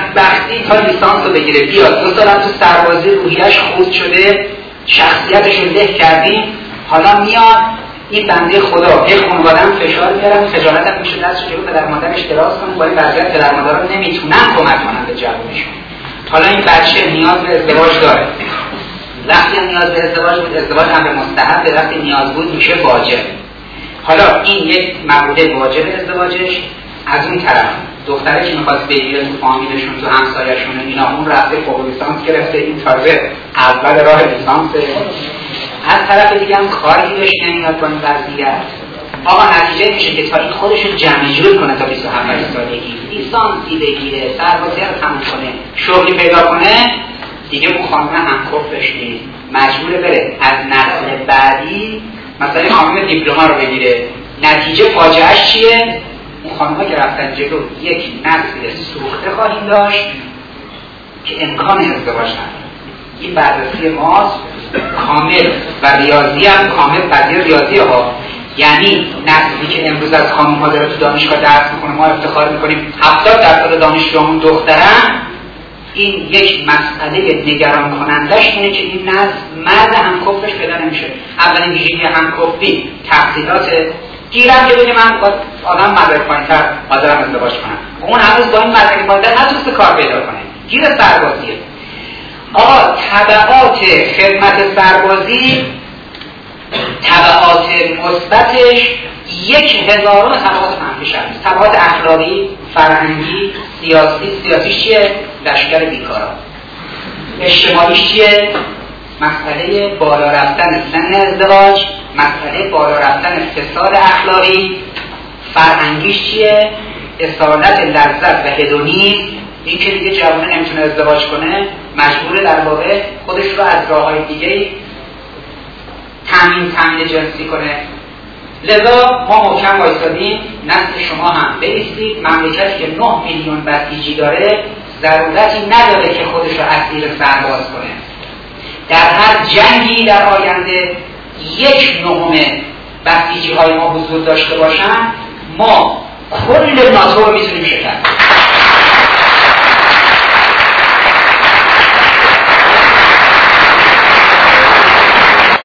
بدبختی تا لیسانس رو بگیره بیاد 2 سالم تو سربازی روحیش خورد شده، شخصیتش رو له کردیم، حالا میاد این بنده خدا به خانواده‌ام فشار میارن، خجالتم میشه دستش جلو پدر مادرش دراز کنه، با این وضعیت پدر مادرها نمیتونن کمک کنن به جوونشون. حالا این بچه نیاز به ازدواج داره، وقتی هم نیاز به ازدواج بود، ازدواج هم به مستحب، وقتی نیاز بود میشه واجب. حالا این یک مقوله واجب ازدواجش. از اون طرف دختره که میخواست بگیره تو فامیلشون، تو همسایه‌شون، اینا، اون رفته فوق لیسانس گرفته، این تازه اول راه لیسانس. از طرف دیگه هم کاری بهش نمیاد با این وضعیت. آقا نتیجه میشه که تا این خودش رو جمع جور کنه تا 27 سالگی لیسانسی بگیره، سربازی رو تموم کنه، شغلی پیدا کنه، دیگه اون خانم همکفش نیست، مجبوره بره از نسل بعدی مثلا خانم دیپلم رو بگیره. نتیجه فاجعهش چیه؟ اون خانم‌ها که رفتن جلو یک نسل سوخته خواهیم داشت که امکان ازدواج نداره. این بررسی ماست کامل و ریاضی هم کامل پذیر ریاضی ها. یعنی نسلی که امروز از خانم‌ها داره تو دانشگاه درس میکنه، ما افتخار میکنیم 70% دانشجوامون دخترن. این یک مسئله نگران کنندش اینه که این نسل مرد همکفش پیدا نمیشه. اولین ویژگی همکفی تحصیلات گیرم که بگه من با آدم مدرک پایین‌تر حاضرم ازدواج کنم، اون هنوز با این مدرک پایین‌تر نتونسته کار پیدا کنه، گیر سربازیه. آقا تبعات خدمت سربازی، تبعات مثبتش 1000 تبعات منفیش هست. تبعات اخلاقی، فرهنگی، سیاسیش چیه؟ لشکر بیکارا. اجتماعیش چیه؟ مسئله بالا رفتن سن ازدواج، مسئله بالا رفتن فساد اخلاقی. فرهنگیش چیه؟ اصالت لذت و هدونیسم. این که دیگه جوانه نمیتونه ازدواج کنه، مجبوره در واقع خودش رو از راه‌های دیگه تامین جنسی کنه. لذا ما محکم وایسادیم نسل شما هم بایستید. مملکتی که 9 میلیون بسیجی داره ضرورتی نداره که خودش رو اسیر سرباز کنه. در هر جنگی در آینده 1/9 بسیجی های ما حضور داشته باشن، ما کل ناتو رو میتونیم شکست.